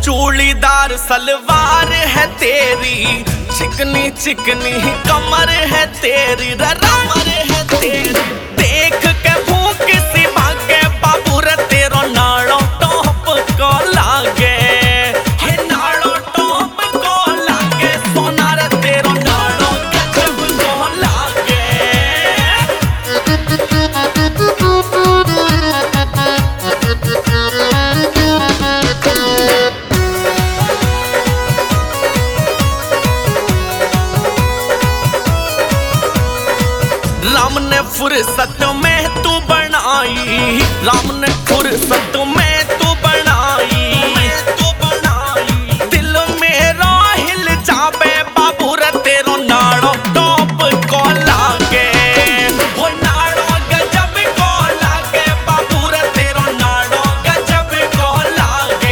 चूड़ीदार सलवार है तेरी, चिकनी चिकनी कमर है तेरी, रमर है तेरी। देख के भूख सी भागे बाबू रे तेरो नाड़ो टॉप को लागे, हे नाड़ो टॉप को लागे, सोना रे तेरो नाड़ो गजब को लागे। राम ने फुर्सत में तू बनाई, राम ने फुर्सत में तू बनाई, दिल मेरा हिल जावे बाबू रे तेरो नाड़ो टॉप को लागे, हो नाड़ो गजब को लागे बाबू रे तेरो नाड़ो गजब को लागे।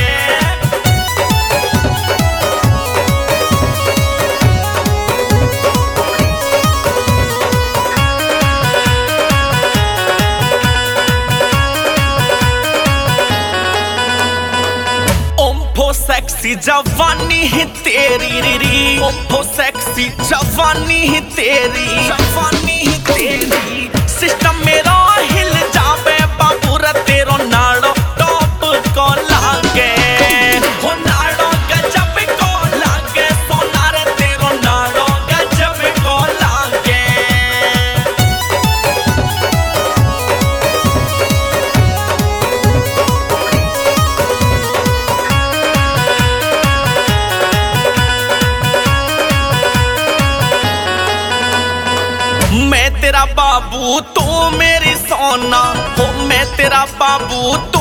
सेक्सी जवानी ही तेरी री, ओ सेक्सी जवानी ही तेरी, जवानी ही तेरी। सिस्टम मेरा हिल जावे बाबू रे तेरो नाड़ो टॉप को लागे, हो नाड़ो गजब को लागे, सोना रे तेरो नाड़ो गजब को लागे। मैं तेरा बाबू तू मेरी सोना, हो मैं तेरा बाबू